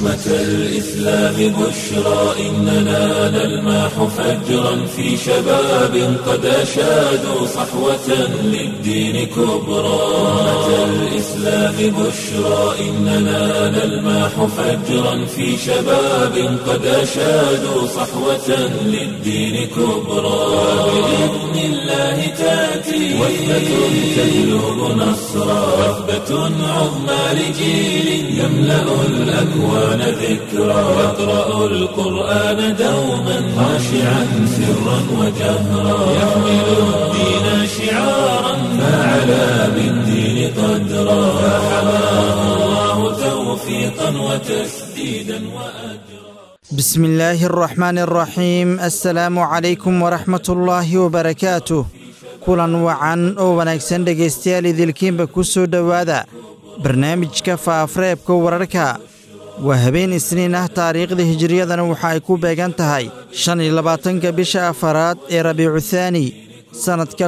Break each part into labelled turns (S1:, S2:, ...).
S1: أمة الإسلام بشرى إننا نلمح فجرا في شباب قد أشادوا صحوة للدين كبرى أمة الإسلام بشرى إننا نلمح فجرا في شباب قد أشادوا صحوة للدين كبرى بإذن الله تأتي وثبة تجلب نصرا وثبة عظمى لجيل يملأ الأكوان ذكرا يقرأ القرآن دوما خاشعا سرا وجهرا يحمل الدين شعارا فعلى بالدين قدرا فحماه الله توفيقا وتسديدا وأجرا
S2: بسم الله الرحمن الرحيم السلام عليكم ورحمة الله وبركاته kulan wacan oo wanaagsan dhegaystayaal idilkiinba ku soo dhowaada barnaamijka faafareebka wararka waa habeen isniin ah taariikhda hijriyadana waxa ay ku beegan tahay 25-ka bisha afaraad ee rabiicu thaani sannadka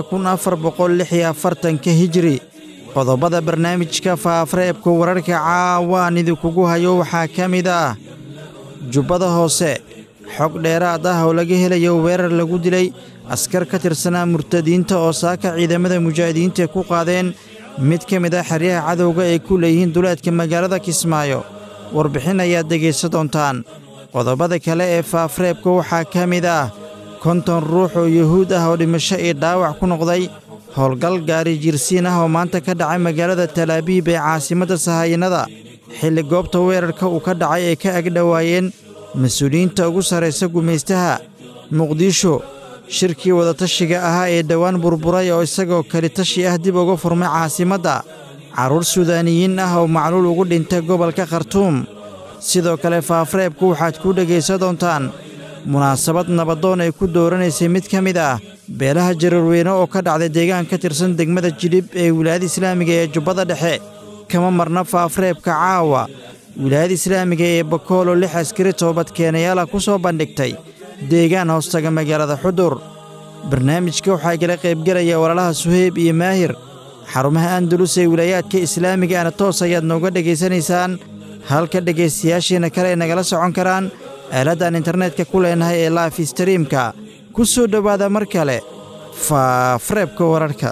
S2: 1446 hijri qodobada barnaamijka faafareebka wararka caawaan idinkugu hayo waxaa ka mid ah jubbada hoose xog dheeraad ah oo laga helayo weerar lagu dilay askar ka tirsanaa murtadiinta oo saaka ciidamada mujaahidiinta ku qaadeen mid ka mid ah xeryaha cadowga ay ku leeyihiin duleedka magaalada Kismaayo warbixin ayaad dhegaysan doontaan qodobada kale ee faafareebka waxaa ka mid ah 50 ruux oo yuhuud ah oo dhimasho iyo dhaawac ku noqday howlgal gaari jirsiin ah oo maanta ka dhacay magaalada Tel Aviv ee caasimadda Sahayanada xilli goobta weerarka uu ka dhacay ay ka agdhawaayeen mas'uuliyiinta ugu sareysa gumaystaha Muqdisho shirkii wadatashiga ahaa ee dhawaan burburay oo isagoo kali tashi ah dib uga furmay caasimadda caruur Suudaaniyiin ah oo macluul ugu dhintay gobolka Khartoum sidoo kale faafareebku waxaad ku dhagaysan doontaan munaasabad nabadoon ay ku dooranaysay mid ka mid ah beelaha Jareerweyne oo ka dhacday deegaan ka tirsan degmada Jilib ee wilaayada Islaamiga ee Jubbada Dhexe kama marna faafareebka caawa wilaayada Islaamiga ee Bakool oo 6 askari toobad keenayaal ku soo bandhigtay deegaan hoostaga magaalada Xudur barnaamijka waxaa kala qaybgalaya walaalaha Suheyb iyo Maahir xarumaha Andalus ee wilaayadka Islaamiga ana toos ayaad nooga dhageysanaysaan halka dhageystayaasheena kale ay nagala socon karaan aaladdan internetka ku leenahay ee live streamka ku soo dhawaada mar kale faafareebka wararka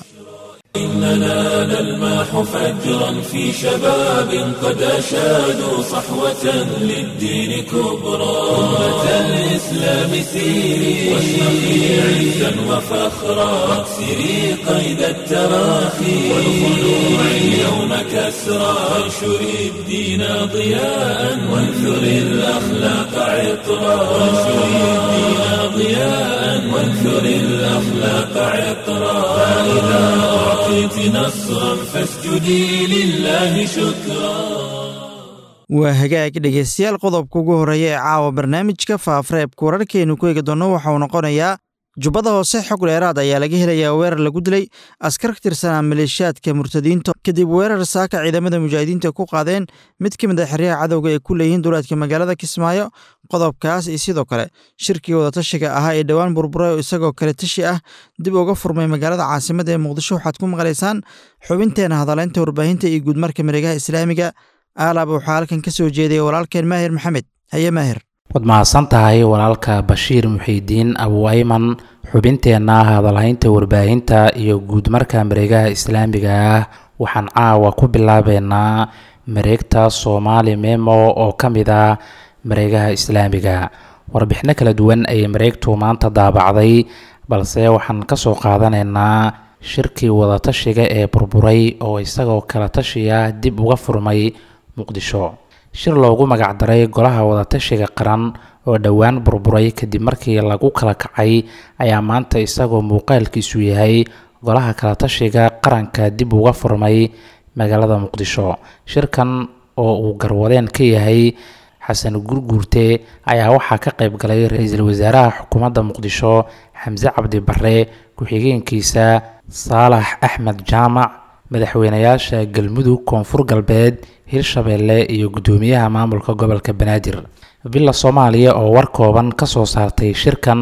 S1: إننا نلمح فجرا في شباب قد أشادوا صحوة للدين كبرى أمة الإسلام سيري واشرقي عزا وفخرا واكسري قيد التراخي والخلوع اليوم كسرا وانشري الدين ضياء وانثري الأخلاق عطرا وانشري الدين ضياء وانثري الأخلاق عطرا فإذا أعطيت نصرا فاسجدي لله شكرا
S2: waa hagaag dhegaystayaal qodobka ugu horeeya ee caawa barnaamijka faafareebka wararkeenu ku eegi doono waxa uu noqonayaa jubbada hoose xog dheeraad ayaa laga helayaa weerar lagu dilay askar ka tirsanaa maleeshiyaadka murtadiinta kadib weerar saaka ciidamada mujaahidiinta ku qaadeen mid ka mid ah xeryaha cadowga ee ku leeyihiin duleedka magaalada Kismaayo qodobkaas iyo sidoo kale shirkii wadatashiga ahaa ee dhawaan burburay oo isagoo kale tashi ah dib uga furmay magaalada caasimadda ee Muqdisho waxaad ku maqlaysaan xubinteena hadaleynta warbaahinta iyo guudmarka mareegaha Islaamiga aalaba waxaa halkan ka soo jeeday walaalkeen Maahir Maxamed haye Maahir
S3: waad mahadsan tahay walaalka Bashiir Muxiidiin Abu Ayman xubinteena hadalhaynta warbaahinta iyo guudmarka mareegaha Islaamiga waxaan caawa ku bilaabeynaa mareegta Soomaali Memo oo ka mid ah mareegaha Islaamiga warbixino kala duwan ay mareegtu maanta daabacday balse waxaan ka soo qaadanaynaa shirkii wadatashiga ee burburay oo isagoo kala tashiya dib uga furmay Muqdisho shir loogu magac daray golaha wadatashiga qaran oo dhawaan burburay kadib markii lagu kala kacay ayaa maanta isagoo muuqaalkiisu yahay golaha kala tashiga qaranka dib uga furmay magaalada Muqdisho shirkan oo uu garwadeen ka yahay xasan gurguurte ayaa waxaa ka qayb galay ra'iisul wasaaraha xukuumadda Muqdisho Xamse Cabdi Barre ku-xigeenkiisa Saalax Axmed Jaamac madaxweynayaasha Galmudug Koonfur Galbeed Hirshabeelle iyo gudoomiyaha maamulka gobolka Banaadir Villa Soomaaliya oo war kooban ka soo saartay shirkan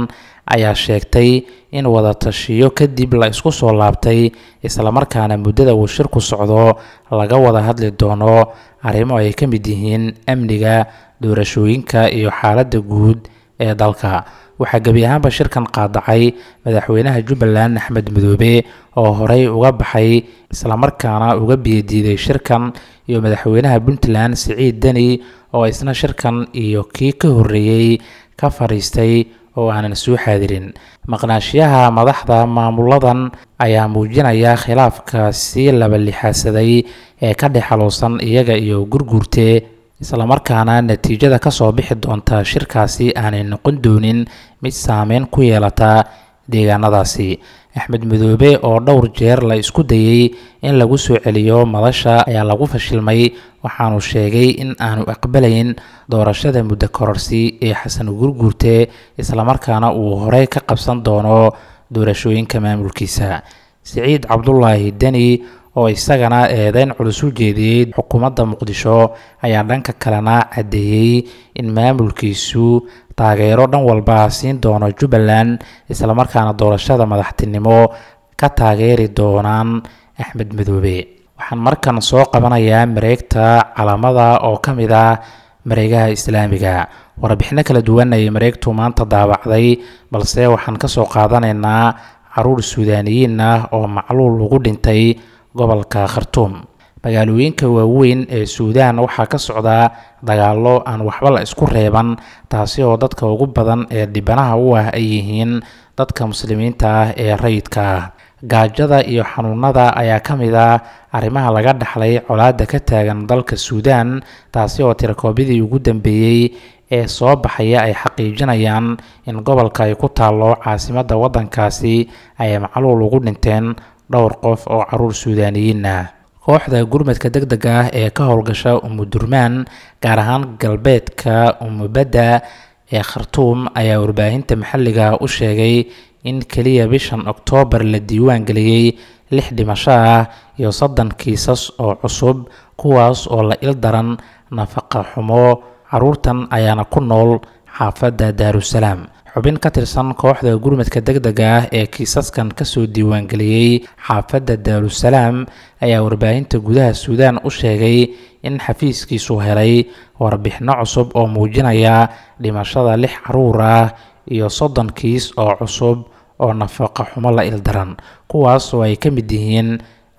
S3: ayaa sheegtay in wadatashiyo kadib la isku soo laabtay islamarkaana muddada uu shirku socdo laga wada hadli doono arrimo ay ka mid yihiin amniga, doorashooyinka iyo xaaladda guud ee dalka. waxaa gebi ahaanba shirkan qaadacay madaxweynaha Jubbaland Axmed Madoobe oo horey uga baxay islamarkaana uga biyadiiday shirkan, iyo madaxweynaha Puntland Siciid Dani oo isna shirkan iyo kii ka horeeyay ka fariistay oo aanan soo xaadirin. maqnaashiyaha madaxda maamuladan ayaa muujinaya khilaafka si laba lixaasaday ee ka dhexaloosan iyaga iyo gurgurte, islamarkaana natiijada ka soo bixi doonta shirkaasi aanay noqon doonin mid saameyn ku yeelata deegaanadaasi. Axmed Madoobe oo dhowr jeer la isku dayay in lagu soo celiyo madasha ayaa lagu fashilmay, waxaanu sheegay in aanu aqbalayn doorashada muddo kororsi ee xasan gurgurte, islamarkaana uu horey ka qabsan doono doorashooyinka maamulkiisa. Siciid Cabdulaahi Dani oo isagana eedeyn culus u jeediyay xukuumadda Muqdisho ayaa dhanka kalena cadeeyay in maamulkiisu taageero dhan walba siin doono Jubbaland, islamarkaana doorashada madaxtinimo ka taageeri doonaan Axmed Madoobe. waxaan markan soo qabanayaa mareegta Calamada oo ka mid ah mareegaha Islaamiga. warbixino kala duwan ay mareegtu maanta daabacday, balse waxaan ka soo qaadanaynaa caruur Suudaaniyiin ah oo macluul ugu dhintay gobolka Khartoum. magaalooyinka waaweyn ee Suudaan waxaa ka socda dagaallo aan waxba la isku reeban, taasi oo dadka ugu badan ee dhibanaha u ah ay yihiin dadka muslimiinta ah ee rayidka ah. gaajada iyo xanuunada ayaa ka mid ah arrimaha laga dhaxlay colaadda ka taagan dalka Suudaan, taasi oo tirakoobidii ugu dambeeyay ee soo baxaya ay xaqiijinayaan in gobolka ay ku taalo caasimadda waddankaasi ay macluul ugu dhinteen dhowr qof oo caruur Suudaaniyiin ah. kooxda gurmadka degdega ah ee ka howlgasha Umudurmaan, gaar ahaan galbeedka Umubada ee Khartoum, ayaa warbaahinta maxalliga u sheegay in kaliya bishan Oktoobar la diiwaan geliyay 6 dhimasho ah iyo 30 kiisas oo cusub, kuwaas oo la ildaran nafaqa xumo. caruurtan ayaana ku nool xaafadda Daarusalaam. xubin ka tirsan kooxda gurmadka degdega ah ee kiisaskan kasoo diiwaan geliyay xaafadda Daarusalaam ayaa warbaahinta gudaha Suudaan u sheegay in xafiiskiisu helay warbixino cusub oo muujinaya dhimashada 6 caruur ah iyo 30 kiis oo cusub oo nafaqa xumo la ildaran, kuwaas oo ay ka mid yihiin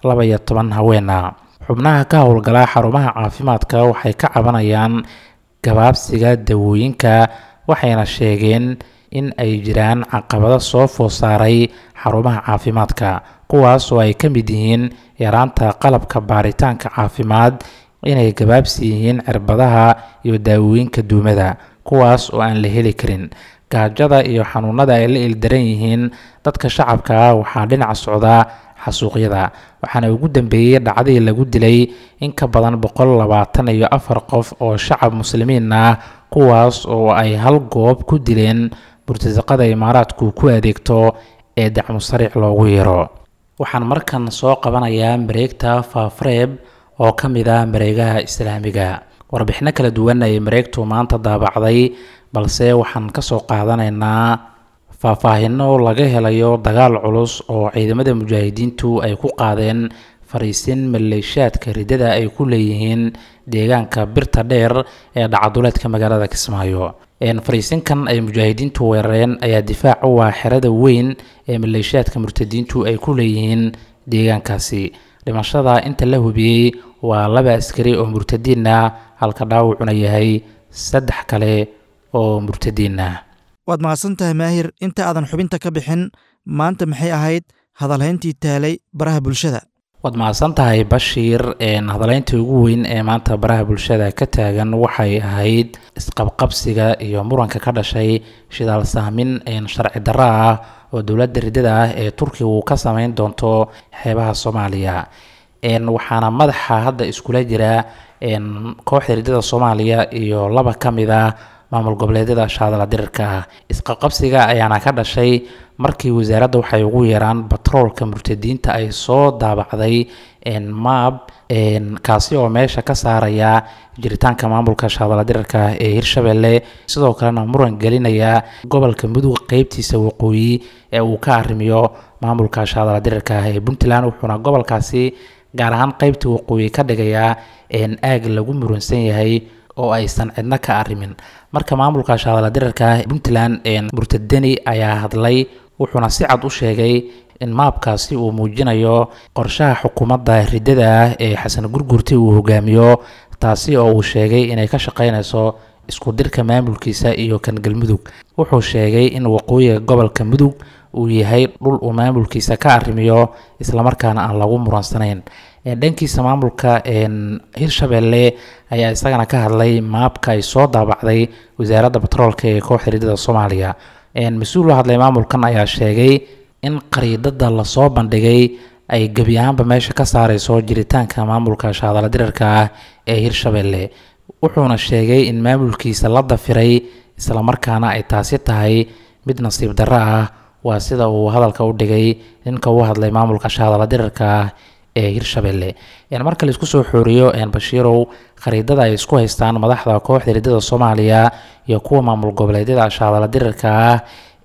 S3: 12 haween ah. xubnaha ka howlgala xarumaha caafimaadka waxay ka cabanayaan gabaabsiga dawooyinka, waxayna sheegeen in ay jiraan caqabado soo food saaray xarumaha caafimaadka, kuwaas oo ay ka mid yihiin yaraanta qalabka baaritaanka caafimaad, inay gabaabsi yihiin cirbadaha iyo daawooyinka duumada, kuwaas oo aan la heli karin. gaajada iyo xanuunada ay la ildaran yihiin dadka shacabka ah waxaa dhinaca socda xasuuqyada, waxaana ugu dambeeyay dhacdii lagu dilay in ka badan 124 qof oo shacab muslimiin ah, kuwaas oo ay hal goob ku dileen burtasaqada Imaaraadku ku adeegto ee dacmo sariic loogu yeero. waxaan markan soo qabanayaa mareegta Faafreeb oo ka mid ah mareegaha Islaamiga. warbixino kala duwan ay mareegtu maanta daabacday, balse waxaan ka soo qaadanaynaa faahfaahino laga helayo dagaal culus oo ciidamada mujaahidiintu ay ku qaadeen fariisin maleeshiyaadka ridada ay ku leeyihiin deegaanka Birta Dheer ee dhacaduleedka magaalada Kismaayo. fariisinkan ay mujaahidiintu weerareen ayaa difaac u ah xerada weyn ee maleeshiyaadka murtadiintu ay ku leeyihiin deegaankaasi. dhimashada inta la hubiyey waa 2 askari oo murtadiin ah, halka dhaawacuna yahay 3 kale oo murtadiin ah.
S2: waad mahadsantahay Maahir. inta aadan xubinta ka bixin, maanta maxay ahayd hadalhayntii taalay baraha bulshada?
S3: waad mahadsantahay Bashiir. hadalhayntii ugu weyn ee maanta baraha bulshada ka taagan waxay ahayd isqabqabsiga iyo muranka ka dhashay shidaal sahmin sharci darro ah oo dowladda ridada ah ee Turkiga uu ka sameyn doonto xeebaha Soomaaliya. waxaana madaxa hadda iskula jira kooxda ridada Soomaaliya iyo 2 ka mid ah maamul goboleedyada shaadala dirirka ah. Isqabqabsiga ayaana ka dhashay markii wasaaradda waxay ugu yeeraan batroolka murtadiinta ay soo daabacday maab kaasi oo meesha ka saaraya jiritaanka maamulka shaadala dirirka ee Hirshabelle, sidoo kalena muran gelinaya gobolka Mudug qaybtiisa waqooyi ee uu ka arrimiyo maamulka shaadala dirirka ee Puntland, wuxuuna gobolkaasi gaar ahaan qaybta waqooyi ka dhigaya aag lagu muransan yahay oo aysan cidna ka arrimin. Marka maamulka shaadala dirirka Puntland murtadani ayaa hadlay, wuxuuna si cad u sheegay in maabkaasi uu muujinayo qorshaha xukuumadda ridada ah ee Xasan Gurgurti uu hogaamiyo, taasi oo uu sheegay inay ka shaqeynayso isku dirka maamulkiisa iyo kan Galmudug. Wuxuu sheegay in waqooyiga gobolka Mudug uu yahay dhul uu maamulkiisa ka arrimiyo isla markaana aan lagu muransanayn. Dhankiisa maamulka Hirshabelle ayaa isagana ka hadlay maabka ay soo daabacday wasaaradda batroolka ee kooxda ridada Soomaaliya. Mas'uul u hadlay maamulkan ayaa sheegay in qariidada la soo bandhigay ay gabi ahaanba meesha ka saarayso jiritaanka maamulka shaadala dirirka ah ee Hirshabelle, wuxuuna sheegay in maamulkiisa la dafiray isla markaana ay taasi tahay mid nasiib darro ah. waa sida uu hadalka u dhigay ninka uu hadlay maamulka shaadala dirirka ah ee Hirshabelle. Marka la isku soo xooriyo Bashiirow, qariidada ay isku haystaan madaxda kooxda ridada Soomaaliya iyo kuwa maamul goboleedyada shaadala dirirka ah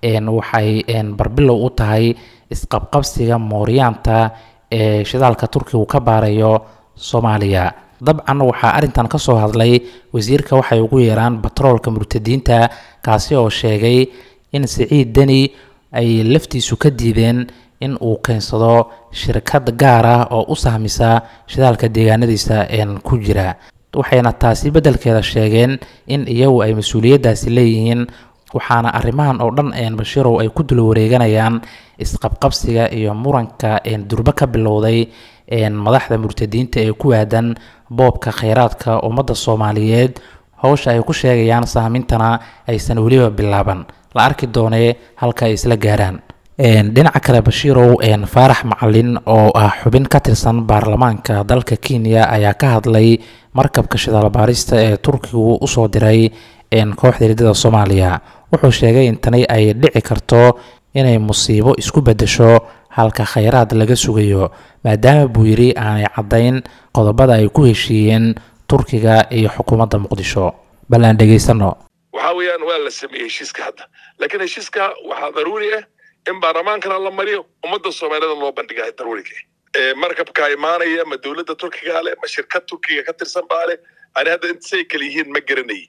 S3: waxay barbilow u tahay isqabqabsiga mooryaanta ee shidaalka Turkiga ka baarayo Soomaaliya. dabcan waxaa arintan ka soo hadlay wasiirka waxay ugu yeeraan batroolka murtadiinta, kaasi oo sheegay in Siciid Deni ay laftiisu ka diideen in uu keensado shirkad gaar ah oo u sahmisa shidaalka deegaanadiisa ku jira, waxayna taasi bedelkeeda sheegeen in iyagu ay mas'uuliyadaasi leeyihiin. waxaana arrimahan oo dhan Bashiirow ay ku dul wareeganayaan isqabqabsiga iyo muranka durba ka bilowday madaxda murtadiinta ee ku aadan boobka kheyraadka ummadda Soomaaliyeed. hawsha ay ku sheegayaan sahmintana aysan weliba bilaaban, la arki doonee halka ay isla gaaraan. dhinaca kale Bashiirow, Faarax Macalin oo ah xubin ka tirsan baarlamaanka dalka Kenya ayaa ka hadlay markabka shidaal baarista ee Turkigu u soo diray kooxda ridada Soomaaliya. wuxuu sheegay in tani ay dhici karto inay musiibo isku bedesho halka kheyraad laga sugayo, maadaama buu yiri aanay cadayn qodobada ay ku heshiiyeen Turkiga iyo xukuumadda Muqdisho. bal aan dhageysano.
S4: waxa weeyaan waa la sameeyay heshiiska hadda, laakiin heshiiska waxaa daruuri ah in baarlamaankana la mariyo, ummadda Soomaaliyeed loo bandhigayo daruuriga. markabka imaanaya ma dawladda Turkiga leh ma shirkad Turkiga ka tirsan baa leh, ani hadda intay kala yihiin ma garanay.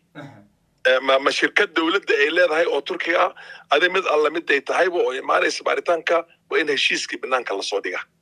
S4: ma shirkad dawladda ay leedahay oo Turkiga ah mid alla mid ay tahay oo imaanaysa baaritaanka waa in heshiiskii banaanka la soo dhigaa.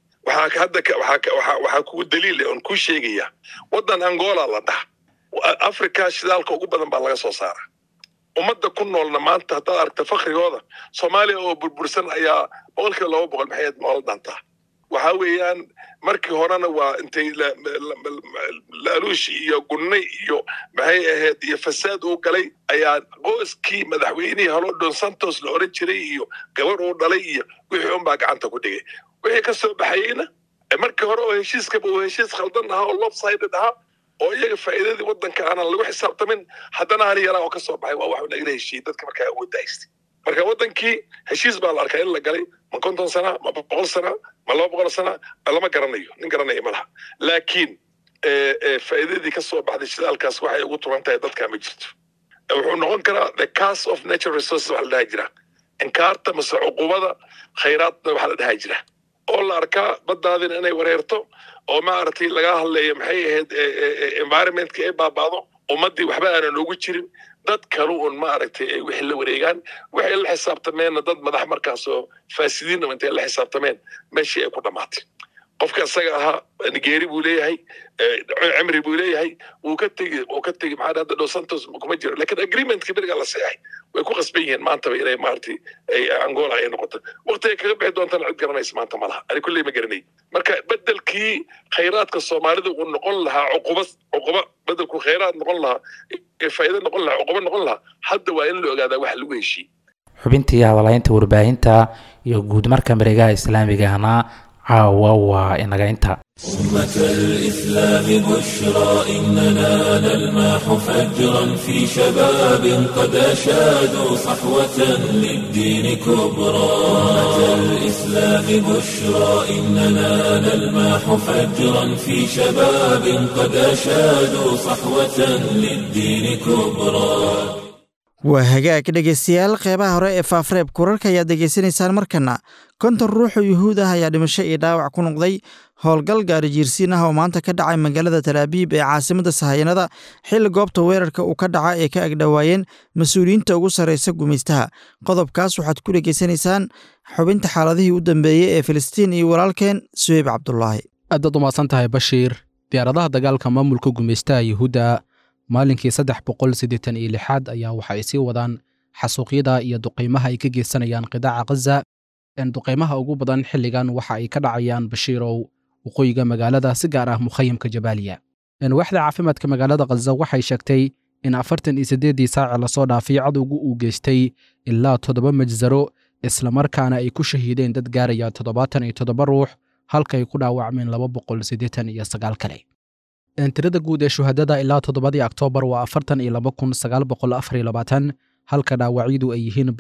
S4: waxaa kugu daliil ah oo ku sheegaya wadan Angola la dhaha Afrika shidaalka ugu badan baa laga soo saaraa. ummadda ku noolna maanta haddaad aragta fakhrigooda Soomaaliya oo burbursan ayaa 200% maxay nool dhantaa. waxa weeyaan markii horena waa intay laaluush iyo gunnay iyo maxay ahayd iyo fasaad uu galay ayaa qoyskii madaxweynihii Halo Don Santos la oran jiray iyo gabar uu dhalay iyo wixii un baa gacanta ku dhigay. wixii ka soo baxayna markii hore oo heshiiska buu heshiis khaldan ahaa oo lopsided ahaa oo iyaga faa'iidadii wadanka aan lagu xisaabtamin, haddana hal yaraa oo ka soo baxay waa wax naga heshiiyay dadka markaa awood haystay. marka wadankii heshiis baa la arkay in la galay ma 50 sano ma 100 sano ma 200 sano lama garanayo, nin garanayo malaha. laakiin faa'iidadii ka soo baxday shidaalkaas waxay ugu turantahay dadka ma jirto. wuxuu noqon karaa the curse of natural resources waxa la dhahay jira, inkaarta mase cuqubada kheyraadna waxa la dhahay jira oo la arkaa baddaadina inay wareerto oo maaragtay laga hadlayo maxay ahayd environmentka ay baabaado, ummadii waxba aanan ugu jirin, dad kale oo maaragtay wixii la wareegaan waxay la xisaabtameen dad madax markaas oo faasidiin oo intay la xisaabtameen meeshii ay ku dhamaatay. qofka asaga ahaa Nigeria buu leeyahay, cimri buu leeyahay, uu ka tagi maxaa hadda Dos Santos kuma jiro, laakiin agreementka beriga la saxay way ku qasban yihiin maanta inay maartay ay Angola ay noqoto. waqtiga kaga bixi doontaan cid garanaysa maanta malaha, ani kulli ma garanay. marka bedelkii kheyraadka Soomaalida uu noqon lahaa cuquba bedelku kheyraad noqon lahaa faa'iido noqon lahaa cuquba noqon lahaa, hadda waa in la ogaadaa wax lagu heshiiyay.
S3: xubintii hadalaynta warbaahinta iyo guud marka mareegaha Islaamiga ahna caawa waa inaga inta.
S1: أمة الإسلام بشرى إننا نلمح فجرا في شباب قد أشادوا صحوة للدين كبرى. أمة الإسلام بشرى إننا نلمح فجرا في شباب قد أشادوا صحوة للدين كبرى.
S2: waa hagaag dhegaystayaal qeybaha hore ee faafareeb kurarka ayaad degeysanaysaan markana konton ruux oo yuhuud ah ayaa dhimasho iyo dhaawac ku noqday howlgal gaari jiirsiin ah oo maanta ka dhacay magaalada talaabiib ee caasimadda sahayanada xilli goobta weerarka uu ka dhaca ee ka agdhowaayeen mas-uuliyiinta ugu sarraysa gumaystaha. qodobkaas waxaad ku dhegaysanaysaan xubinta xaaladihii u dambeeyey ee filistiin iyo walaalkeen suheyb cabdulaahi.
S5: aadaad u mahadsan tahay bashiir. diyaaradaha dagaalka maamulka gumaystaha yuhuudda maalinkii 386 ayaa waxa ay sii wadaan xasuuqyada iyo duqeymaha ay ka geysanayaan qidaaca Gaza. duqeymaha ugu badan xilligan waxa ay ka dhacayaan bashiirow waqooyiga magaalada, si gaar ah mukhayamka Jabaaliya. waaxda caafimaadka magaalada Gaza waxay sheegtay in 48 saac la soo dhaafay cadowgu uu geystay ilaa 7 majzaro, isla markaana ay ku shahiideen dad gaaraya 77 ruux, halka ay ku dhaawacmeen 289 kale. tirada guud ee shuhadada ilaa 7 Oktoobar waa 42924, halka dhaawacyadu ay yihiin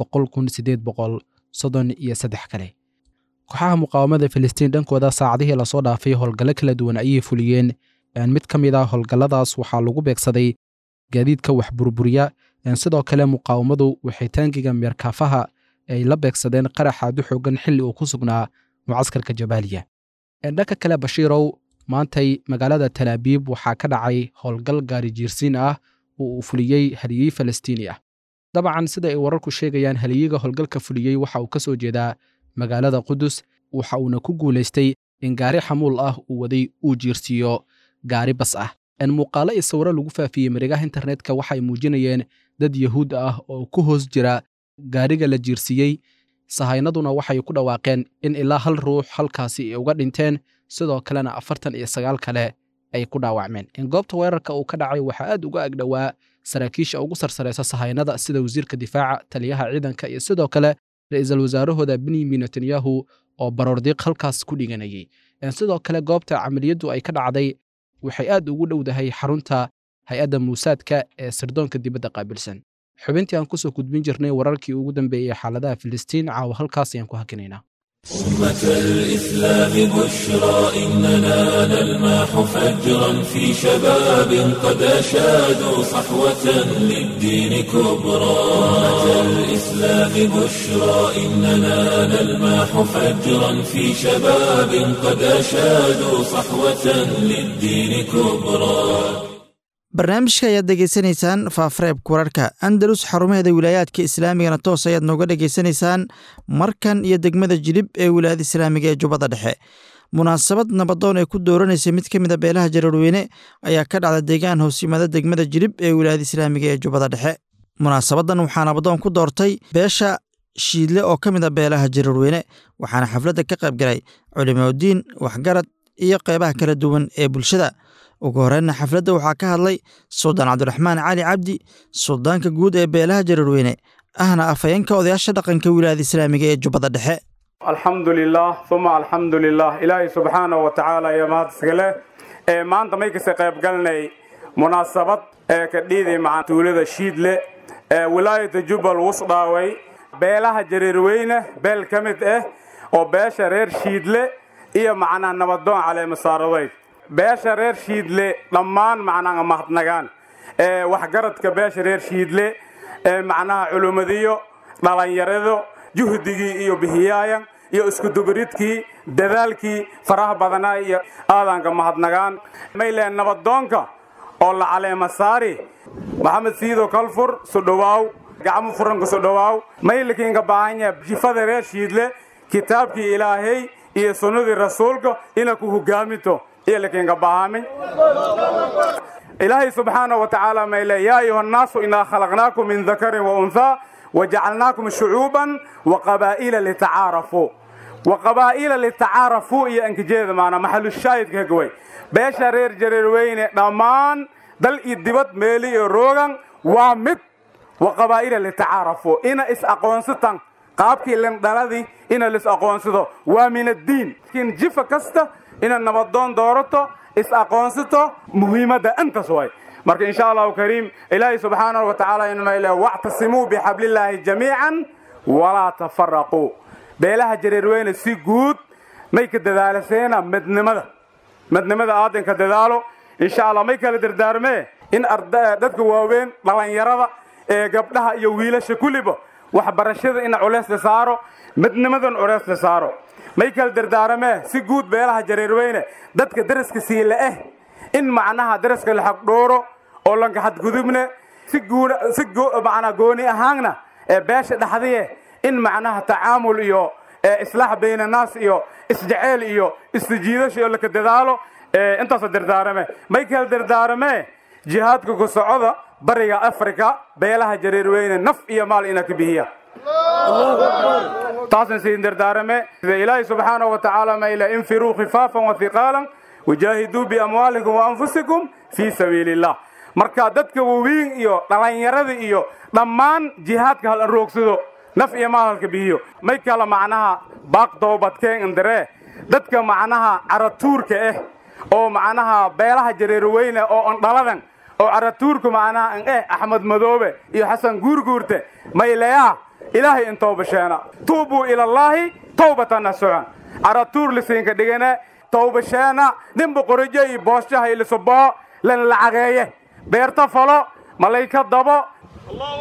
S5: 10833 kale. kooxaha muqaawamada Filistiin dhankooda saacadihii la soo dhaafay howlgallo kala duwan ayay fuliyeen. mid ka mid ah howlgalladaas waxaa lagu beegsaday gaadiidka wax burburiya. sidoo kale muqaawamadu waxay taangiga meerkaafaha ay la beegsadeen qarax aad u xoogan xilli uu ku sugnaa mucaskarka Jabaaliya. dhanka kale bashiirow, maantay magaalada talaabiib waxaa ka dhacay howlgal gaari jiirsiin ah oo uu fuliyey haliyey Falastiini ah. dabcan sida ay wararku sheegayaan, haliyiga howlgalka fuliyey waxa uu ka soo jeedaa magaalada Qudus, waxa uuna ku guulaystay in gaari xamuul ah uu waday uu jiirsiiyo gaari bas ah. muuqaalo iyo sawiro lagu faafiyey mareegaha internetka waxay muujinayeen dad Yahuud ah oo ku hoos jira gaariga la jiirsiiyey. sahaynaduna waxay ku dhawaaqeen in ilaa 1 ruux halkaasi ay uga dhinteen, sidoo kalena 49 kale ay ku dhaawacmeen. goobta weerarka uu ka dhacay waxaa aad uga agdhowaa saraakiisha ugu sarsareysa sahaynada sida wasiirka difaaca, taliyaha ciidanka iyo sidoo kale ra'iisul wasaarahooda Benjamin Netanyahu oo baroordiiq halkaas ku dhiganayay. sidoo kale goobta camaliyadu ay ka dhacday waxay aad ugu dhowdahay xarunta hay'adda Muusaadka ee sirdoonka dibadda qaabilsan. xubintii aan kusoo gudbin jirnay wararkii ugu dambeeyay xaaladaha Filistiin caawa halkaas ayaan ku hakinaynaa.
S1: أمة الإسلام بشرى إننا نلمح فجرا في شباب قد أشادوا صحوة للدين كبرى. أمة الإسلام بشرى إننا نلمح فجرا في شباب قد أشادوا صحوة للدين كبرى.
S2: barnaamijka ayaad degeysanaysaan faafareeb kurarka andalus xarumaheeda wilaayaadka islaamigana toos ayaad nooga dhegeysanaysaan markan iyo degmada jilib ee wilaayada islaamiga ee jubbada dhexe. munaasabad nabadoon ee ku dooranaysa mid ka mid a beelaha jareerweyne ayaa ka dhacda deegaan hoos yimaada degmada jilib ee wilaayada islaamiga ee jubbada dhexe. munaasabadan waxaa nabadoon ku doortay beesha shiidle oo ka mid a beelaha jareerweyne, waxaana xafladda ka qayb galay culimaudiin, waxgarad iyo qeybaha kala duwan ee bulshada. ugu horreynna xafladda waxaa ka hadlay suldaan cabdiraxmaan cali cabdi, suldaanka guud ee beelaha jareerweyne, ahna afhayeenka odayaasha dhaqanka wilaayada islaamiga ee jubbada dhexe.
S6: alxamdulilah uma alxamdulilah, ilaahay subxaanahu wa tacaala iyo mahad iskale. maanta may kasa qayb galnay munaasabad ee ka dhiiday maca tuulada shiidle ee wilaayada jubbal wusdhaaway. beelaha jareerweyne beel ka mid ah oo beesha reer shiidle iyo macnaa nabadoon caleemasaaradeyd. beesha reer shiidle dhammaan macnaa mahadnagaan waxgaradka beesha reer shiidle macnaha culumadiyo dhalinyarado juhdigii iyo bihiyaayan iyo isku dubaridkii dadaalkii faraha badanaa iyo aadanka mahadnagaan. mayleen nabadoonka oo la caleema saari maxamed siido kalfur sudhawaaw gacmo furanka sudhawaaw maylikiinka baahanya jifada reer shiidle kitaabkii ilaahay iyo sunnadii rasuulka ina ku hogaaminto إلكين قبامين إلهي سبحانه وتعالى ما إليه يا أيها الناس إنا خلقناكم من ذكر وأنثى وجعلناكم شعوبا وقبائل لتعارفوا. وقبائل لتعارفوا إيه أنك جيد معنا محل الشاهد كهقوي باشا رير جريروين نامان دل إدبت ميلي روغان وامد وقبائل لتعارفوا إنا إس أقوان ستان qaabkii lindhaladii ina lis aqoonsado waa min addiin laakiin jifa kasta ina nabadoon doorato is aqoonsato muhiimadda intaas way marka insha allahu kariim ilaahay subxaanahu wa tacaala inuu leeyahay wa'tasimuu bixablillaahi jamiican walaa tafarraquu beelaha jareerweyne si guud may ka dadaalaseena midnimada aadanka dadaalo insha allah may kala dardaarmee in dadka waaweyn dhalinyarada ee gabdhaha iyo wiilasha kulliba waxbarashada in culays la saaro midnimadan culays la saaro may kala dardaarmee si guud beelaha jareerweyne dadka daraska siila in macnaha daraska la xaq dhooro oo lanka xadgudubne si macnaha gooni ahaanna ee beesha dhaxdiye in macnaha tacaamul iyo islaax bayna naas iyo isjaceyl iyo istijiidasho oo la ka dadaalo intaas dardaarame may kala dardaarame jihaadka ku socda bariga Afrika beelaha jareerweyne naf iyo maal ina ka bihiya taasan siin dardaarame ilaahay subxaanahu wa ta'ala ma ila infiru khifaafan wa thiqalan wajaahidu bi amwalikum wa anfusikum fi sabilillah marka dadka waaweyn iyo dhalinyarada iyo dhammaan jihaadka hal roogsado naf iyo maal ka bihiyo may kala macnaha baaq doobadkeen indare dadka macnaha aratuurka oo macnaha beelaha jareerweyne oo dhaladan oo aratuurku macnaha Axmed Madoobe iyo Xasan Guurguurte may leeyahay ilaahay in toobasheena tuubu ila Ilaahi tawbatan nasuhan aratuur lisinka dhigana toobasheena nimba qorajay booshaha ila subo lan lacageeye beerta falo malayka dabo Allahu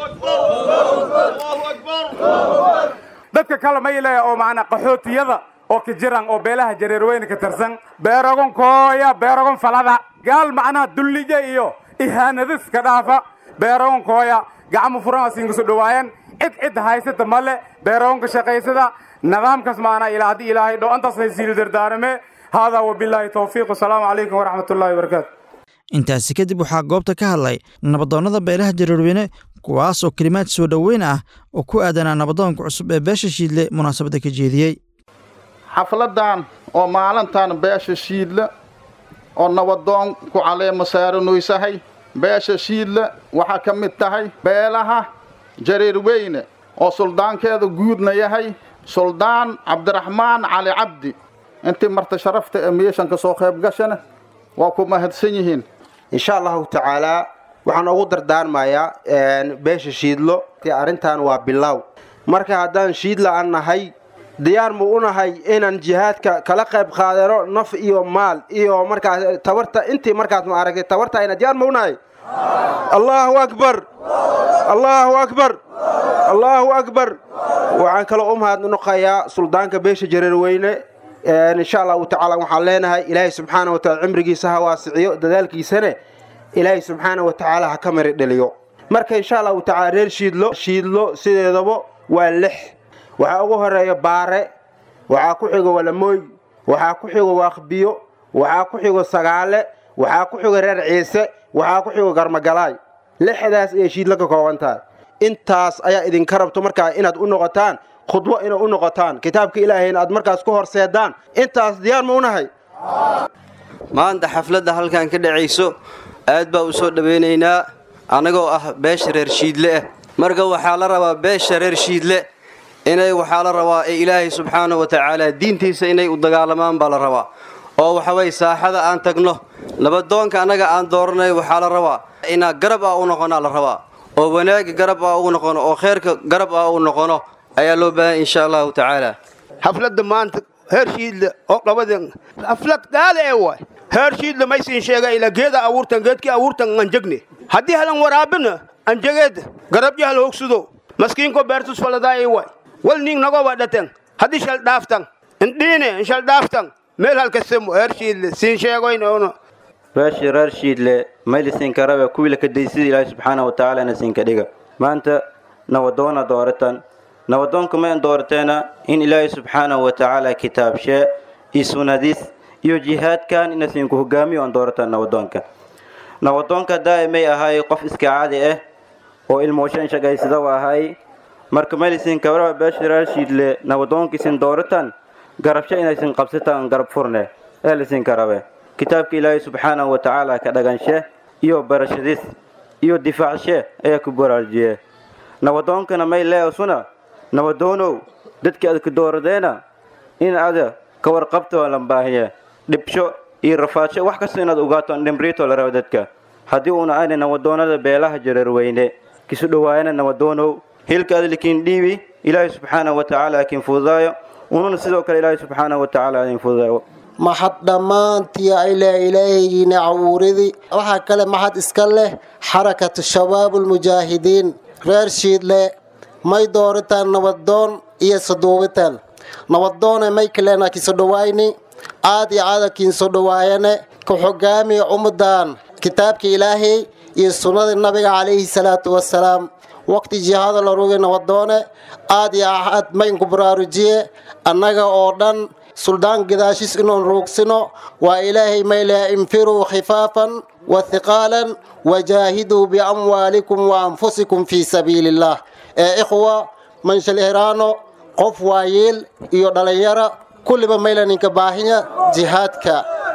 S6: akbar dadka kala may leeyahay oo macna qaxootiyada oo ka jiran oo beelaha jareerweyne ka tirsan beeragon kooya beeragon falada gaal macna dullija iyo ihaanadis ka dhaafa beeragon kooya gacmo furan siin soo dhawaayeen cid haysata male beeragon ka shaqeysada nidaamkaas macna ilaahay dho antaas haysiil dardaarme hada wa billahi tawfiiq assalamu alaykum wa rahmatullahi wa barakatuh
S2: intaasi kadib waxaa goobta ka hadlay nabadoonnada beelaha jareerweyne kuwaas oo kalimaad soo dhoweyn ah oo ku aadanaa nabadoonka cusub ee beesha shiidle munaasabada ka jeediyey
S7: xafladan oo maalintan beesha shiidle oo nabadoon ku caleema saaranaysahay beesha shiidle waxa ka mid tahay beelaha jareerweyne oo suldaankeeda guudna yahay suldaan Cabdiraxmaan Cali Cabdi intii marta sharafta ee meeshan ka soo qayb gashana waa ku mahadsan yihiin
S8: insha Allah ta'ala waxaan ugu dardaarmayaa beesha shiidlo tii arintan waa bilow marka haddaan shiidla aan nahay diyaar mu u nahay inaan jihaadka kala qayb qaadano naf iyo maal iyo markaas tabarta intii markaas ma aragtay tabarta ina diyaar mu u nahay Allahu akbar Allahu akbar Allahu akbar waxaan kala umhaad noqoyaa suldaanka beesha jareerweyne insha Allah ta'ala waxaan leenahay ilaahay subxaanahu wa ta'ala cimrigiisa ha waasiciyo dadaalkiisana ilaahay subxaanahu wa ta'ala ha ka mari dhaliyo marka insha Allah ta'ala reer shiidlo sideedaba waa 6 waxa ugu horeeya baare waxa ku xigo walamooy waxa ku xigo waaqbiyo waxa ku xigo sagaale waxa ku xigo reer ciise waxa ku xigo garmagalaay 6daas ee shiidla ka koobantahay intaas ayaa idin karabto marka inaad u noqotaan khudwa inay u noqotaan kitaabka ilaahayna aad markaas ku horseedaan intaas diyaar ma u nahay
S9: maanta xafladda halkan ka dhacayso aad baa u soo dhaweynaynaa anagoo ah beesha reer shiidle marka waxaa la rabaa beesha reer shiidle inay waxaa la rabaa ilaahay subxaanahu wa ta'ala diintiisa inay u dagaalamaan baa la rabaa oo waxa way saaxada aan tagno nabadoonka anaga aan dooranay waxaa la rabaa ina garab u noqona la rabaa oo wanaag garab u noqono oo khayrka garab u noqono ayaa loo baahan insha Allah ta'ala
S10: xafladda maanta heer shiidle oo qabadan xaflad gaale way heer shiidle ma siin sheegay ila geeda geedkii abuurtan aan jagne haddii halan waraabina aan jageed garab jahal hoogsado maskiinko beertus faladaay way wal ning nago wadatan haddii shal dhaaftan indhiine shal dhaaftan meel halka semo heer shiidle siin sheegoyno
S11: beesha reer shiidle maylisin karabe kuwila ka deysida ilaahay subxaanahu wa ta'ala na siin ka dhiga maanta nabadoona dooratan nabadoonka ma doorteena in ilaahay subxaanahu wa ta'ala kitaabshe isunadis iyo jihaadkan in siin ku hogaamiyo aan dooratan nabadoonka daa'imay ahay qof iska caadi ah oo ilmooshan shaqaysada wahay marka maylisin karabe beesha reer shiidle nabadoonkiisin dooratan garabsha inaysan qabsataan garab furne lisin karabe kitaabka ilaahay subxaanahu wa ta'ala ka dhaganshe iyo barashadis iyo difaacshe ayaa ku baraajiye nabadoonkana may leeyasuna nabadoonow dadkii aad ka dooradeena in ada ka warqabto lan baahiye dhibsho iyo rafaadsho wax kasta inaad ogaato dhimriito la rabo dadka haddii uuna aanay nabadoonada beelaha jareerweyne kisu dhawaayana nabadoonow hilka adlikiin dhiibi ilaahay subxaanahu wa tacaala kiin fududaayo ununa sidoo kale ilaahay subxaanahu wa tacaala idin fududaayo
S12: maxad dhammaantii ilaa ilaahigiina cawuuridii waxaa kale maxad iska leh xarakatu shabaabulmujaahidiin reer shiidle may dooritaan nabadoon iyo saduubitaan nabadoone may kalena kiso dhawayni aad iyo aada kiinso dhawaayane ku xogaamiya ummadan kitaabka ilaahay iyo sunnada nabiga calayhi salaatu wasalaam waqti jihaada la rogay nabadoone aad iyo aad maynku baraarujiye annaga oo dhan suldaan gadaashiis inoon roogsino waa ilaahay maylaa infiruu khifaafan wa hiqaalan wajaahiduu biamwaalikum wa anfusikum fii sabiili illaah ikhwa manshal ihraano qof waayeel iyo dhalinyaro kulliba mayla ninka baahinya jihaadka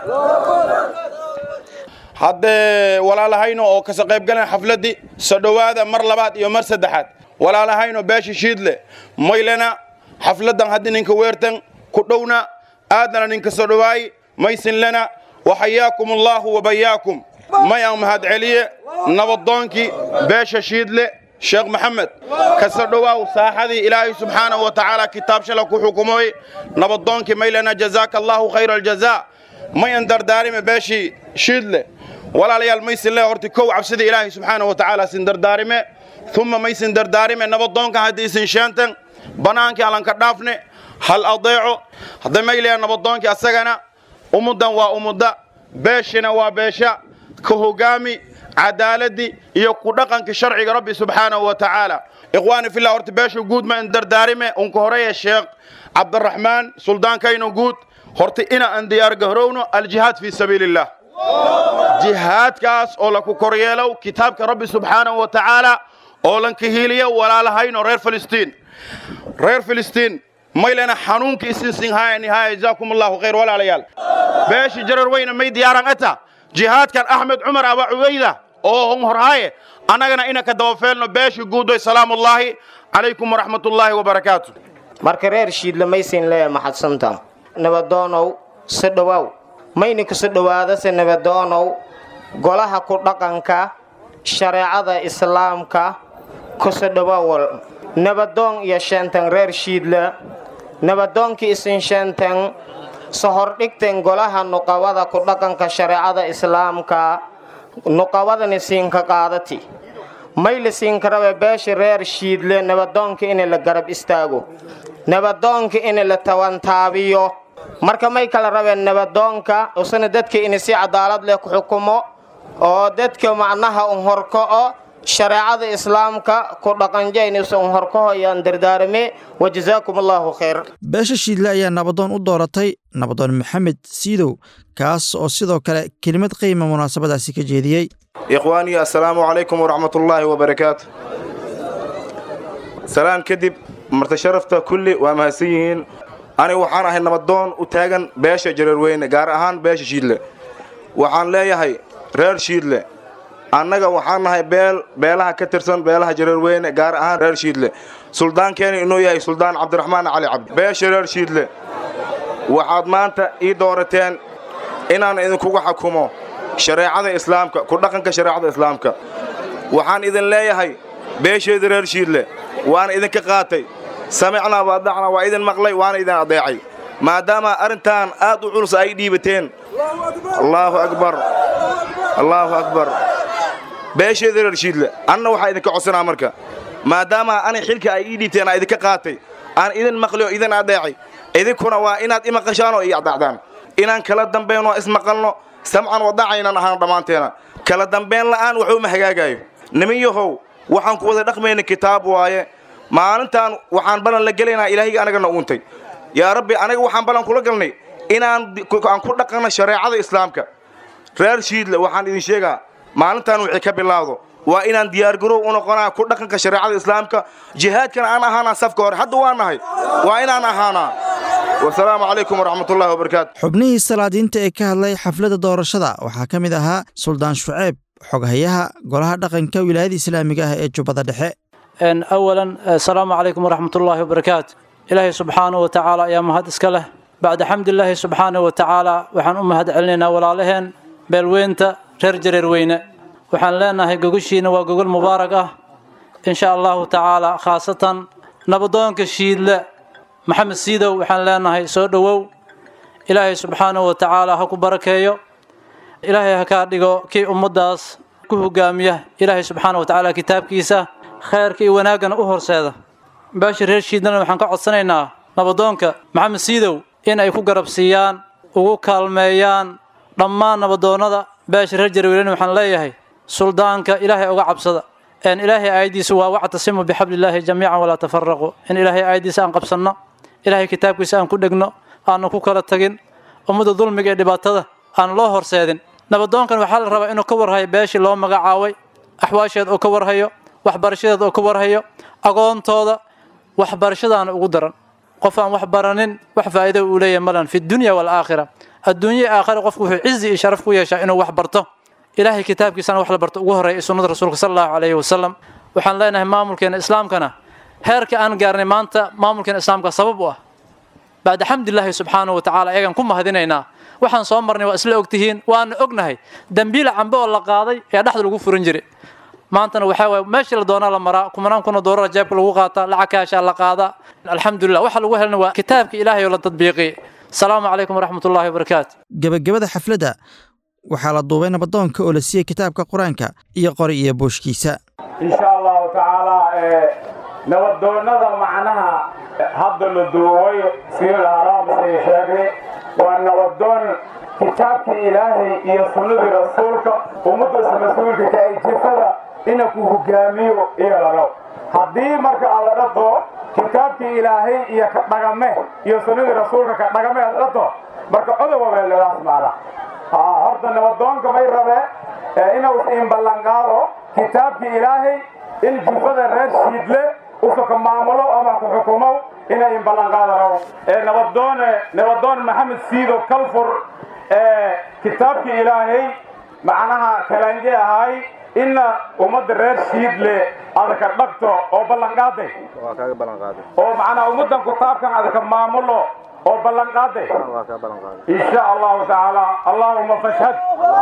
S6: haddee walaalahayno oo kasa qaybgalan xafladdii soo dhowaada mar labaad iyo mar saddexaad walaalahayno beesha shiidle maylana xafladdan haddii ninka weertan ku dhowna aadana ninka soo dhowaay maysin lana waxayaakum allaahu wabayaakum mayaan mahad celiye nabadoonkii beesha shiidle sheekh maxamed kasa dhowaaw saaxadii ilaahay subxaanahu wa tacaala kitaab shala ku xukumooy nabadoonkii maylana jazaaka allaahu khayra aljazaa mayan dardaarime beeshii shiidle walaalayaal maysin le horti kow cabsida ilaahay subxaanahu wa tacaala sin dardaarime uma maysin dardaarime nabadoonka haddii isin sheenten bannaankii alanka dhaafne hal adeeco hadday maylaya nabadoonkii asagana umuddan waa umudda beeshina waa beesha ka hogaami cadaaladii iyo ku dhaqanka sharciga rabbi subxaanahu wa tacaala ikhwaani fillah horta beesha guud ma in dardaarime unka horeeya sheekh cabdiraxmaan suldaankayno guud horta ina aan diyaar gahrowno aljihaad fii sabiili illah jihaadkaas oo laku koryeelow kitaabka rabbi subxaanahu wa tacaala oo lanka hiiliyo walaalahayno reer filistiin maylana xanuunka isinsinhaaya nihaaya jazaakum allahu khayr walaalayaal beesha jareerweyne may diyaaran ata jihaadkan axmed cumar aba cubayda oo hon horhaaye annagana ina ka dabafeelno beesha guudoy salaamullaahi calaykum waraxmatullaahi wabarakaatu
S13: marka reer shiidle maysin lee maxadsanta nabadoonow si dhowaaw mayni kusi dhowaadase nabadoonow golaha ku dhaqanka shareecada islaamka kusi dhowaawal nabadoon iyo sheenten reer shiidle nabadoonkii isin sheenten sohordhigteen golaha nuqawada ku dhaqanka shareecada islaamka nuqawadani siinka qaadati mayli siinka rabe beesha reer shiidle nabadoonka in la garab istaago nabadoonka in la tawantaabiyo marka may kala rabeen nabadoonka usana dadka in si cadaalad leh ku xukumo oo dadka macnaha horkaco shareecada islaamka ku dhaqanjayniisa horkahayaan dardaarme wajazaakum allahu khayr
S2: beesha shiidle ayaa nabadoon u dooratay nabadoon maxamed siidow kaas oo sidoo kale kelimad qiima munaasabadaasi ka jeediyey
S14: ikhwaani assalaamu calaykum waraxmatullaahi wabarakaatu salaan kadib marti sharafta kulli waa mahadsan yihiin aniga waxaan ahay nabadoon u taagan beesha jareerweyne gaar ahaan beesha shiidle waxaan leeyahay reer shiidle annaga waxaan nahay beelaha ka tirsan beelaha jareerweyne gaar ahaan reer shiidle suldaankeena inuu yahay suldaan cabdiraxmaan cali cabdi beesha reer shiidle waxaad maanta ii doorateen inaan idinkuga xukumo shareecada islaamka ku dhaqanka shareecada islaamka waxaan idin leeyahay beesheeda reer shiidle waana idinka qaatay samicnaa waadacnaa waa idin maqlay waana idin adeecay maadaama arrintan aad u culus ay dhiibateen allaahu akbar beesheeda reer shiidle anna waxaa idinka codsanaa marka maadaama ani xilka ay ii dhiibteen aa idinka qaatay aan idin maqli oo idin adeecay idinkuna waa inaad imaqashaan oo ii adeecdaan inaan kala dambayno ismaqalno samcan wadacaynan ahaan dhammaanteena kala dambayn la'aan waxuuma hagaagayo niman yahow waxaan ku wada dhaqmayna kitaab waaye maalintaan waxaan ballan la gelaynaa ilaahayga anagana uuntay yaa rabbi anaga waxaan ballan kula galnay aan ku dhaqanno shareecada islaamka reer shiidle waxaan idin sheegaa maalintaan wixii ka bilaawdo waa inaan diyaargarow u noqonaa ku dhaqanka shareecada islaamka jihaadkana aan ahaanaa safka hore hadda waa nahay waa inaan ahaanaa wasalaamu calaykum waraxmatullahi wabarakaatu
S2: xubnihii salaadiinta ee ka hadlay xafladda doorashada waxaa ka mid ahaa suldaan shuceeb xoghayaha golaha dhaqanka wilaayada islaamiga ah ee jubbada dhexe
S15: أولا السلام عليكم ورحمة الله وبركاته إلهي سبحانه وتعالى يا مهد إسكاله بعد حمد الله سبحانه وتعالى وحن أمهد علينا ولا لهن بالوينتا رجر روينة وحن لنا هي جوجشين وجوجل مباركة إن شاء الله تعالى خاصة نبضون كشيل محمد سيدو وحن لنا هي سودو إلهي سبحانه وتعالى هكو بركيو إلهي هكاديغو كي أمداس كوه قامية إلهي سبحانه وتعالى كتاب كيسة خير كي وناقنا أهر سيدة باشر هيرشيدنا وحن قعد سنينا نبضونك محمد سيدو إن أي كو قرب سيان وكو كالميان لما نبضونا باشر هيرجر ويلين وحن ليهي سلطانك إلهي أغا عبصدا إن إلهي أيدي سوا واعتصموا بحبل الله جميعا ولا تفرقوا إن إلهي أيدي سان قبصنا إلهي كتاب كيسة أن كدقنا أن كو كلا تغين أمد الظلم جاي دباتده أن الله هرسيدين نبضونك وحال ربا إنه كور هاي باشي لو مقعاوي أحواشيد أو كور هايو waxbarashada oo ka warhayo aqoontooda waxbarashada aan ugu daran qof aan wax baranin wax faa'iido u leeyahay malan fi dunya wal aakhirah adduunya aakhirah qofku wuxuu cizi iyo sharaf ku yeeshaa inuu wax barto ilaahay kitaabkiisana wax la barto ugu horeeyay sunnada rasuulka sallallahu alayhi wasallam waxaan leenahay maamulkeena islaamkana heerka aan gaarnay maanta maamulkeena islaamka sabab u ah baada xamdillahi subhanahu wa ta'ala ayagan ku mahadinaynaa waxaan soo marnay waa isla ogtihiin waan ognahay dambiil cambe oo la qaaday ee dhaxda lagu furan jiray maantana waxa way meeshii la doona la maraa kumanaan kuna doorar jeebka lagu qaata lacag kaasha la qaada alxamdulillah waxa lagu helna waa kitaabka ilaahay oo la tadbiiqi salaamu calaykum waraxmatullaahi wabarakaatu
S2: gabagabada xafladda waxaa la duubay nabadoonka oo la siiyey kitaabka qur-aanka iyo qori iyo booshkiisa
S6: insha allahu tacaala nabadoonnada macnaha hadda la duubay sida haraamsay sheegay waa nabadoon kitaabka ilaahay iyo sunnada rasuulka ummadda mas'uulka ka ay jifada ina ku hogaamiyo iyagoo haddii marka aad dhaqdo kitaabka ilaahay iyo ka dhagame iyo sunnada rasuulka ka dhagame aad dhaqdo marka odoba waa la asmaara horta nabadoonka may rabe inuu in ballan qaado kitaabka ilaahay in jifada reer shiidle usoo ka maamulo ama ku xukumo inay in ballan qaado nabadoon maxamed siido kalfur kitaabka ilaahay macnaha kalaange ahay إن أمد رير شيد ل هذا كدكتور أو بلنقاده أو معنا أمد كتاب كان هذا كمامله أو بلنقاده إن شاء الله تعالى اللهم فاشهد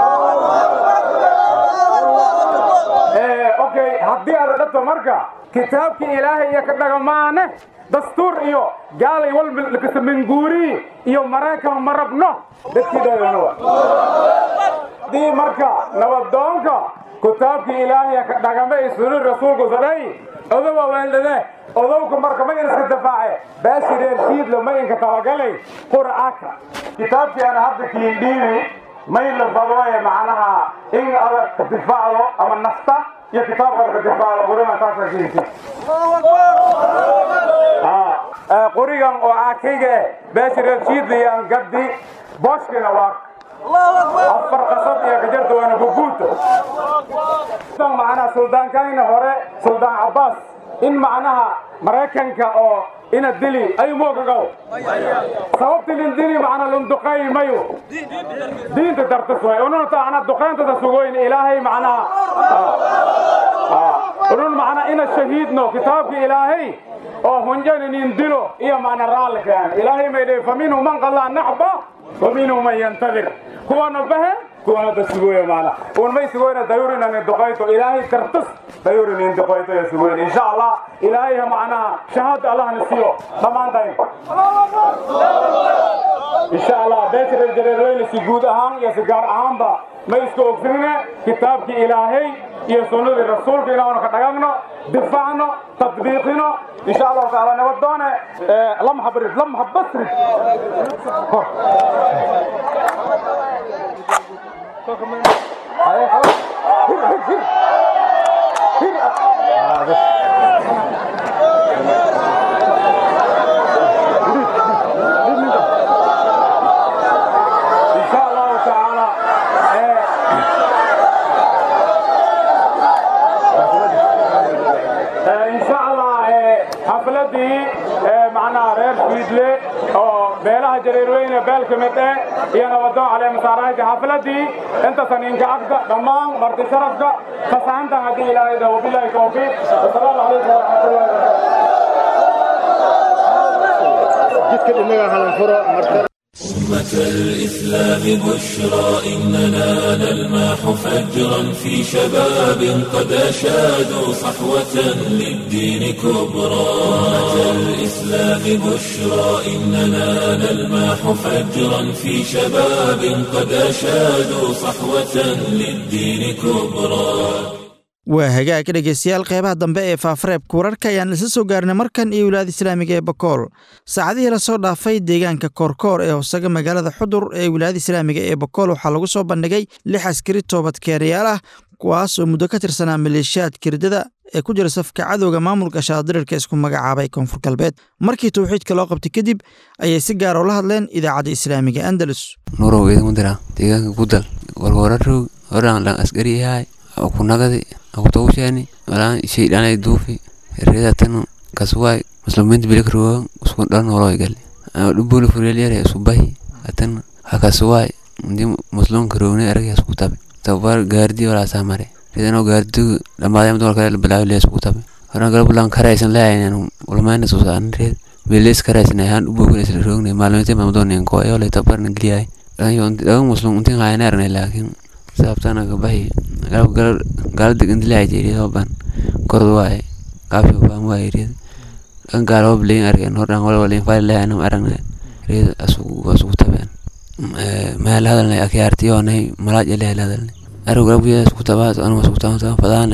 S6: أوكي هدي هذا دكتور مركا كتاب كي إلهي يكدك معنا دستور إيو قال يقول لك من جوري إيو مراكا مربنا دكتور نوا دي مركا نودونك كتابك إلهي دعما يسون الرسول قصدي أذوب والده أذوبك مركب ما ينسى الدفاع بس يرشيد لما ينكتواجلي قرآك كتابك أنا هذا كينديني ما يلفظوه معناها إن هذا الدفاع له أما النصتا يا كتاب هذا الدفاع له قرآن تاسع جيسي قرآن أو عكيجة بس يرشيد لي أن قدي باش كنواك أفر قصد يا كجرت وأنا بقول معنا سلطان كاين هراء سلطان عباس إن معناها مريكان كأو إن الدلي أي موقع جو سبب الدلي معنا لندقاي مايو دين تدرتسوي ونون تاعنا الدقان تدسوين إلهي معنا ونون معنا إن الشهيد نو كتاب إلهي أو هنجان يندلو إيه معنا رالك يعني إلهي ما يدي فمنهم من قال نحبه ومنهم من ينتظر كوانا بهن كوانا تسويه معنا ونما يسوينا دايورنا من دقايته إلهي ترتس دايورنا من دقايته يسوين إن شاء الله إلهي معنا شهادة الله نسيو طبعا دايم إن شاء الله بيت الجريرين سجود أهم يا سجار أهم با ما يسكو فينا كتابك إلهي يسون الرسول كنا ونكتاعنا دفاعنا تطبيقنا إن شاء الله تعالى نودونا لمحة برد لمحة بسرد xafladii macnaha reer shiidle oo beelaha jareerweyne beel ka mid ah iyo nabadoon caleemasaaraayka xafladii intasan inka agda dhammaan marti sharafka fasahantan haddii ilaahay da wabilaahi tawfiiq wasalaamu calaykum waraxmatullahi
S1: أمة الإسلام بشرى إننا نلمح فجرا في شباب قد أشادوا صحوة للدين كبرى أمة الإسلام بشرى إننا نلمح فجرا في شباب قد أشادوا صحوة للدين كبرى
S2: waa hagaag dhegeystayaal qeybaha dambe ee faafareebka wararka ayaan isla soo gaarnay markan iyo wilaayada islaamiga ee bakool saacadihii lasoo dhaafay deegaanka koorkoor ee hoosaga magaalada xudur ee wilaayada islaamiga ee bakool waxaa lagu soo bandhigay 6 askari toobadkeerayaal ah kuwaas oo muddo ka tirsanaa maleeshiyaadka kirdada ee ku jira safka cadowga maamulka shaadirirka isku magacaabay koonfur galbeed markii tawxiidka loo qabtay kadib ayay si gaar oo la hadleen idaacadda islaamiga andalus
S16: nurow idin dira deegaanka gudal warwararo horaan lan askari yahay ku nagadi aku tawshani walaan shaydan ay duufi reedatan kaswaay muslimin bilikro usku dhan horoy gal dubul fureliyare subahi atan hakaswaay ndi muslim karoone aragay isku tabe tabar gaardi wala samare reedano gaardu dhamaadayam dol kale bilaawle isku tabe horan gal bulan karaysan leeyahay ulmaan soo saan reed bilis karaysan ahan dubul isla rogne maalintii maamdoon ko ay wala tabar ngliyay ayon muslim untin hayna arnay laakiin sabtana gabahi gal degan dilay jeeri hoban korwaay kaafi baan waayay an gaalo bleen argan horan wala wala faal lahayn aragna reed asu taban meel hadalnay akyaartiyoonay malaaj ilaa hadalnay aruga biya isku tabaad aan isku tabaad fadana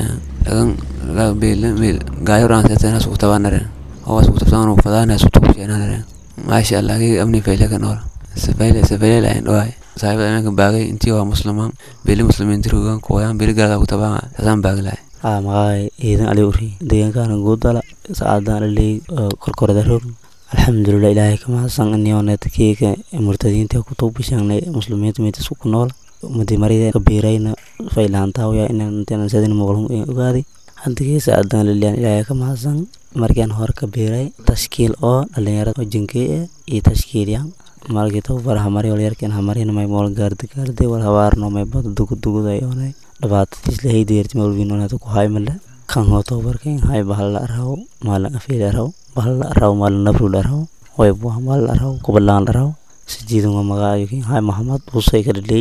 S16: lagan beel gaayoran seetana isku tabanare oo isku tabaad fadana isku tabaad maasha Allah amni faylaga nool safayle la indhoay saaxiib aan baagay intii waa muslimaan beel muslimiin dirugan kooyaan beel gaar ku tabaa tasan baaglay
S17: magay iidan ali uri deegaanka goodala saadan ali korkorada roog alxamdulillah ilaahay kama san aniyooneedkeyga murtadiinta ku toobishanay muslimiinta mid isku nool ummadii marida kabiirayna faylaanta waa inaan sadin muqlum ogaadi hadii saadan ilaahay kama san markaan hor kabiiray tashkiil oo dhalinyarada jinkee iyo tashkiiliyaan markii tababar hamari wal yarkeen hamarina may mool gaardi wal hawaarno may bad duguday oonay dhabaatiis la heedeerti mawlwiinona ku haymale kan ho tababarkeen hay bahal raw maalan afiil raw bahal raw maalan nabru raw way buu hamal raw kubalaan raw sijiidu magaayo hay maxamed usay ka dhilay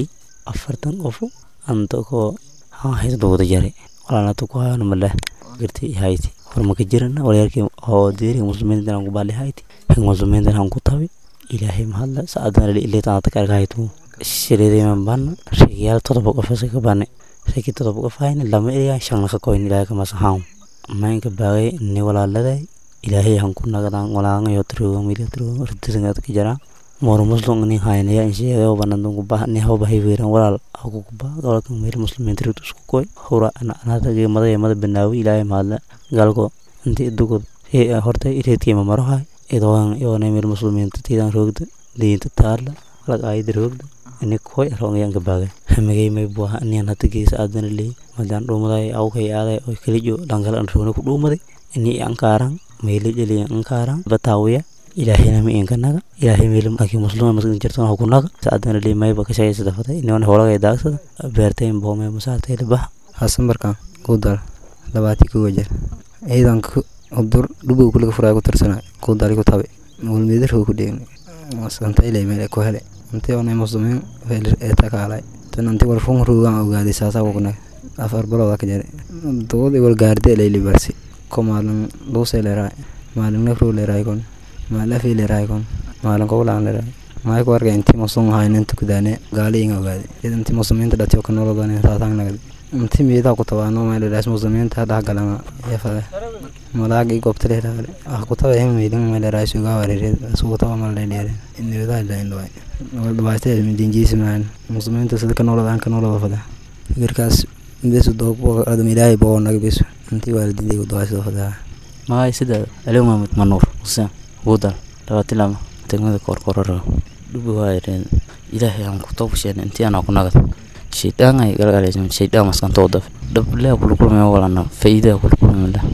S17: 40 qof anta ko ha haydo wada jare walaana tu ku hayno male girti hayti hormaka jirana wal yarkeen oo deeri muslimiinta ku baali hayti hin muslimiinta ku tabi ilaahay mahalla saadan ilaa taanta ka hayto shiriidan ban riyaal todoba qof ka bane shaki todoba qof hayna lama ilaa shan ka koyn ilaahay kama saxaam maanka baagay ni walaaladay ilaahay han ku nagadaan walaanga yo trugo miila trugo ridisngaad ka jara moor muslim ni hayna ya insheeyo banandu ku baahni haw bahay weeran walaal aku ku baa galka meel muslimiin tirtu isku koy hura ana taga mada banaawi ilaahay mahalla galko intii dugud horta ireedkii ma marahay idoon yoona meel muslimiin tiidan roogda diinta taala lag aayid roogda ini koy roongan ka baagay hamigay may buuha inaan hatagiisa aadan leey madaan dhuumaday aw kay aaday oo kaliyo dhangal aan roona ku dhuumaday ini ankaaran meeli jeli ankaaran bataawiya ilaahayna ma in kanaga ilaahay meel markii muslimiin maskin jirtaan ku naga aadan leey may ba ka shaqeysa dafaday inaan hawlaga daagsada beerteen boomay musaartay bax
S18: hasan markaan ku dal labaati ku wajar ciidanku udur dhubu kula furay ku tirsanay ku dali ku tabe mulmeedir ku dhigay wasanta ilay meel ku hele intii oo muslimiin ee takaalay tan intii war fun ruugan ogaaday saasa ku qnay afar balada ka jiray doodi wal gaarde ilay libarsi komaalan doosay leeray maalin nafru leeray kon maala fi leeray kon maalan ko laan leeray maay ku argay intii muslim hayna inta ku daane gaaliin ogaaday intii muslimiinta dadka ka nolodaan saasaan nagad intii meeda ku tabaano meel ilaas muslimiinta hada galama yafada malaagi goobta leeyahay ku tabay meelin meel raashu gaawareed soo taba mal leeyahay in wada leen way wal dhawaatay min dinjiismaan muslimiinta sidoo kale nolodaan ka noloda fada garkaas beesu doobo adam ilaahay boo naga beesu intii waalidii u daasho fada
S17: ما يسد اليوم منور وسام ودا لواتلام تغنى كوركورر دبي وايرين إلهي عن كتب شيء أنتي أنا كنا شيطان أي قال شيطان مسكن توضف دب لا كل ما ولا أنا فايدة كل ما لا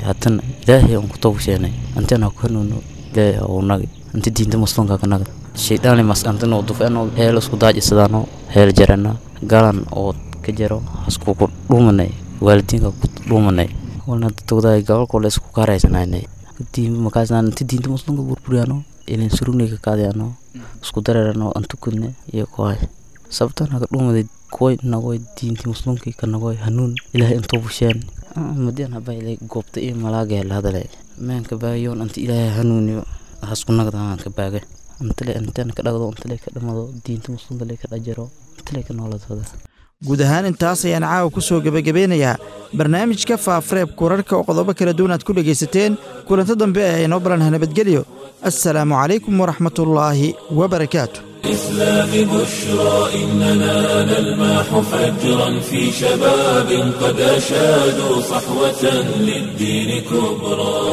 S17: hatan ilaahay aan ku tawbasheenay antana ku hanuuno ilaahay oo naga inta diinta muslimka ka naga shaydaan mas antana dufano heel isku daajisadaano heel jarana galan oo ka jaro isku ku dhumanay waalidiinka ku dhumanay walna dadooda gobolka la isku kaaraysanay diin makaasna inta diinta muslimka burburiyaano inay surugniga kaadayano isku dareerano antukune iyo qoay sababtana ka dhumaday koy nagoy diinta muslimka ka nagoy hanuun ilaahay intuu busheen madina baylay goobta ee malaaga la hadalay meenka baayoon inta ilaahay hanuuniyo hasku nagdaan ka baaga intaan ka dhagdo inta ka dhamado diinta muslimka ka dhajaro inta ka noolaada
S2: guud ahaan intaas ayaan caawa ku soo gabagabeynayaa barnaamijka faafareeb kurarka oo qodobo kala duwan aad ku dhegaysateen kulanta dambe ee inoo baran nabadgelyo assalaamu calaykum waraxmatullaahi wabarakaatu
S1: الإسلام بشرى إننا نلمح فجرا في شباب قد أشادوا صحوة للدين كبرى